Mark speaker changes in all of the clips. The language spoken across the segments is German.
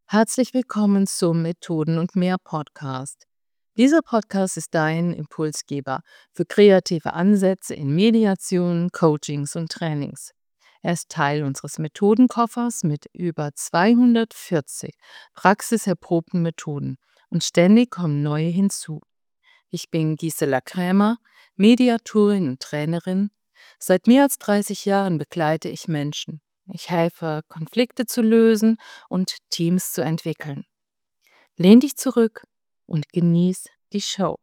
Speaker 1: Herzlich willkommen zum Methoden und mehr Podcast. Dieser Podcast ist dein Impulsgeber für kreative Ansätze in Mediation, Coachings und Trainings. Er ist Teil unseres Methodenkoffers mit über 240 praxiserprobten Methoden und ständig kommen neue hinzu. Ich bin Gisela Krämer, Mediatorin und Trainerin. Seit mehr als 30 Jahren begleite ich Menschen. Ich helfe, Konflikte zu lösen und Teams zu entwickeln. Lehn dich zurück und genieß die Show.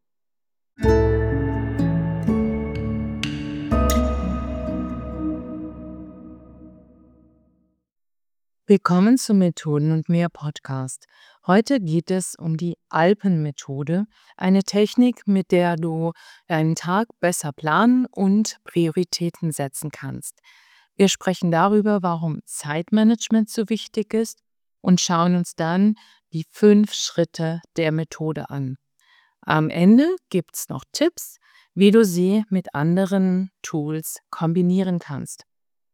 Speaker 1: Willkommen zum Methoden und mehr Podcast. Heute geht es um die Alpenmethode, eine Technik, mit der du deinen Tag besser planen und Prioritäten setzen kannst. Wir sprechen darüber, warum Zeitmanagement so wichtig ist und schauen uns dann die 5 Schritte der Methode an. Am Ende gibt es noch Tipps, wie du sie mit anderen Tools kombinieren kannst.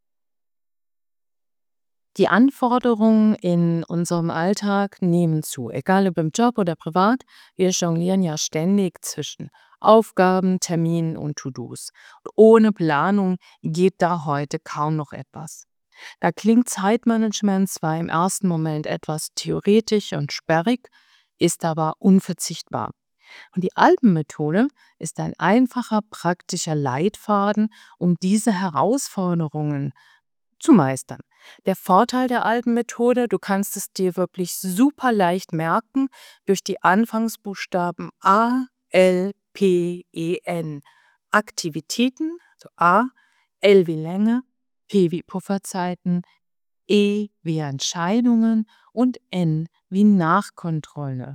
Speaker 1: Die Anforderungen in unserem Alltag nehmen zu, egal ob im Job oder privat. Wir jonglieren ja ständig zwischen Aufgaben, Terminen und To-Dos. Und ohne Planung geht da heute kaum noch etwas. Da klingt Zeitmanagement zwar im ersten Moment etwas theoretisch und sperrig, ist aber unverzichtbar. Und die Alpenmethode ist ein einfacher, praktischer Leitfaden, um diese Herausforderungen zu meistern. Der Vorteil der Alpenmethode, du kannst es dir wirklich super leicht merken durch die Anfangsbuchstaben A, L, P, E, N. Aktivitäten, also A, L wie Länge, P wie Pufferzeiten, E wie Entscheidungen und N wie Nachkontrolle.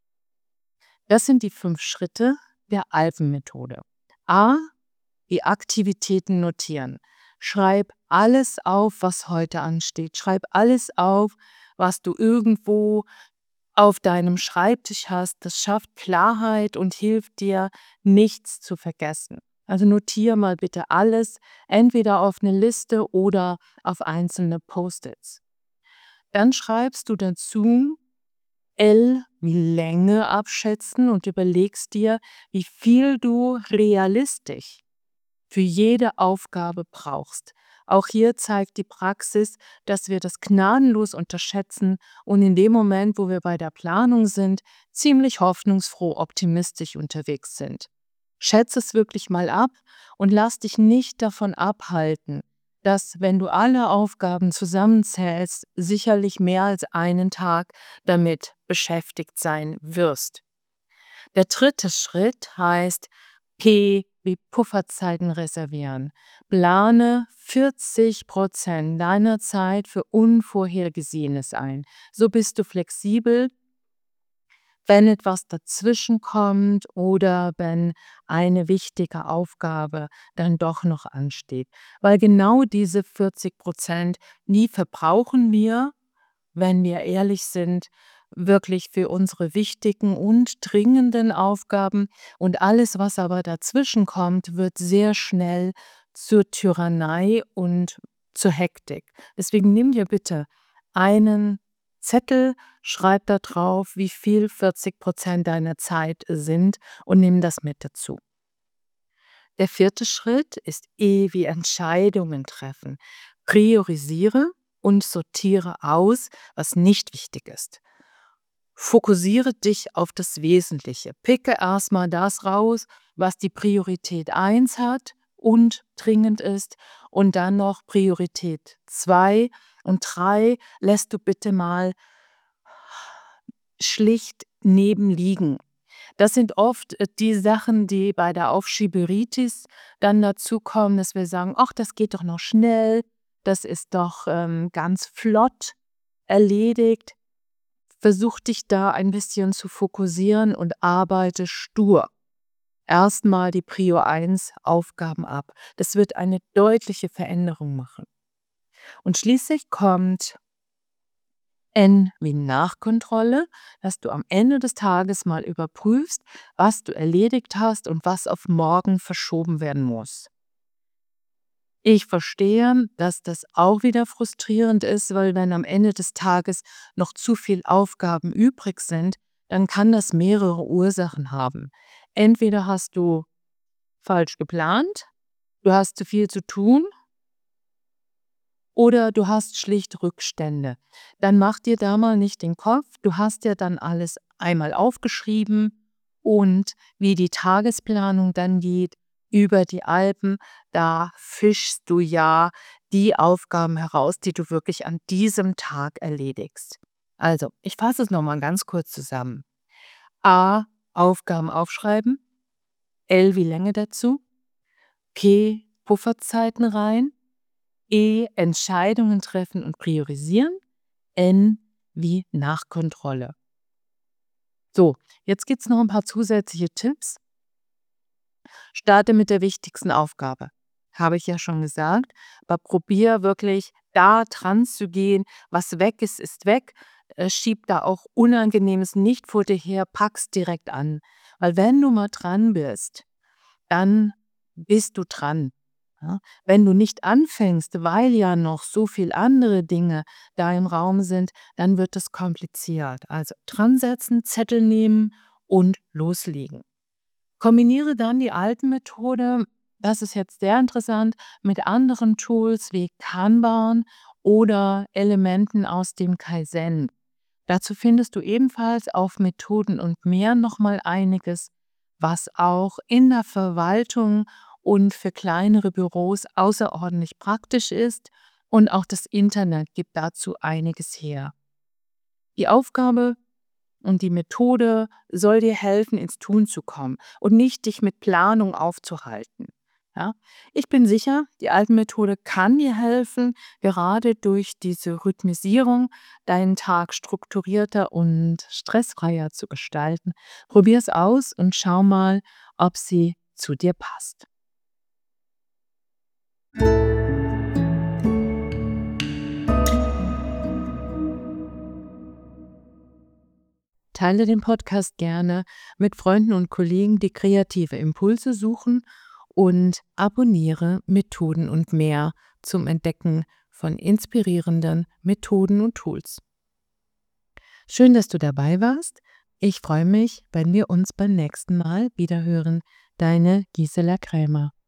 Speaker 1: Das sind die 5 Schritte der Alpenmethode. A, die Aktivitäten notieren. Schreib alles auf, was heute ansteht. Schreib alles auf, was du irgendwo auf deinem Schreibtisch hast. Das schafft Klarheit und hilft dir, nichts zu vergessen. Also notiere mal bitte alles, entweder auf eine Liste oder auf einzelne Post-its. Dann schreibst du dazu L wie Länge abschätzen und überlegst dir, wie viel du realistisch für jede Aufgabe brauchst. Auch hier zeigt die Praxis, dass wir das gnadenlos unterschätzen und in dem Moment, wo wir bei der Planung sind, ziemlich hoffnungsfroh optimistisch unterwegs sind. Schätze es wirklich mal ab und lass dich nicht davon abhalten, dass, wenn du alle Aufgaben zusammenzählst, sicherlich mehr als einen Tag damit beschäftigt sein wirst. Der 3. Schritt heißt P wie Pufferzeiten reservieren. Plane 40% deiner Zeit für Unvorhergesehenes ein. So bist du flexibel, wenn etwas dazwischen kommt oder wenn eine wichtige Aufgabe dann doch noch ansteht. Weil genau diese 40%, die verbrauchen wir, wenn wir ehrlich sind, wirklich für unsere wichtigen und dringenden Aufgaben. Und alles, was aber dazwischen kommt, wird sehr schnell zur Tyrannei und zur Hektik. Deswegen nimm dir bitte einen Zettel, schreib da drauf, wie viel 40% deiner Zeit sind und nimm das mit dazu. Der 4. Schritt ist E wie Entscheidungen treffen. Priorisiere und sortiere aus, was nicht wichtig ist. Fokussiere dich auf das Wesentliche. Picke erstmal das raus, was die Priorität 1 hat und dringend ist, und dann noch Priorität 2 und 3 lässt du bitte mal schlicht nebenliegen. Das sind oft die Sachen, die bei der Aufschieberitis dann dazukommen, dass wir sagen: „Ach, das geht doch noch schnell, das ist doch ganz flott erledigt.“ Versuch dich da ein bisschen zu fokussieren und arbeite stur erstmal die Prio 1 Aufgaben ab. Das wird eine deutliche Veränderung machen. Und schließlich kommt N wie Nachkontrolle, dass du am Ende des Tages mal überprüfst, was du erledigt hast und was auf morgen verschoben werden muss. Ich verstehe, dass das auch wieder frustrierend ist, weil wenn am Ende des Tages noch zu viel Aufgaben übrig sind, dann kann das mehrere Ursachen haben. Entweder hast du falsch geplant, du hast zu viel zu tun oder du hast schlicht Rückstände. Dann mach dir da mal nicht den Kopf. Du hast ja dann alles einmal aufgeschrieben und wie die Tagesplanung dann geht über die Alpen, da fischst du ja die Aufgaben heraus, die du wirklich an diesem Tag erledigst. Also, ich fasse es nochmal ganz kurz zusammen. A. Aufgaben aufschreiben. L wie Länge dazu. P. Pufferzeiten rein. E. Entscheidungen treffen und priorisieren. N wie Nachkontrolle. So, jetzt gibt es noch ein paar zusätzliche Tipps. Starte mit der wichtigsten Aufgabe. Habe ich ja schon gesagt, aber probier wirklich da dran zu gehen. Was weg ist, ist weg. Schieb da auch Unangenehmes nicht vor dir her, pack's direkt an. Weil wenn du mal dran bist, dann bist du dran. Ja? Wenn du nicht anfängst, weil ja noch so viel andere Dinge da im Raum sind, dann wird es kompliziert. Also dran setzen, Zettel nehmen und loslegen. Kombiniere dann die Altenmethode, das ist jetzt sehr interessant, mit anderen Tools wie Kanban oder Elementen aus dem Kaizen. Dazu findest du ebenfalls auf Methoden und mehr nochmal einiges, was auch in der Verwaltung und für kleinere Büros außerordentlich praktisch ist, und auch das Internet gibt dazu einiges her. Die Aufgabe und die Methode soll dir helfen, ins Tun zu kommen und nicht dich mit Planung aufzuhalten. Ja? Ich bin sicher, die Alpenmethode kann dir helfen, gerade durch diese Rhythmisierung deinen Tag strukturierter und stressfreier zu gestalten. Probier es aus und schau mal, ob sie zu dir passt. Teile den Podcast gerne mit Freunden und Kollegen, die kreative Impulse suchen, und abonniere Methoden und mehr zum Entdecken von inspirierenden Methoden und Tools. Schön, dass du dabei warst. Ich freue mich, wenn wir uns beim nächsten Mal wiederhören. Deine Gisela Krämer.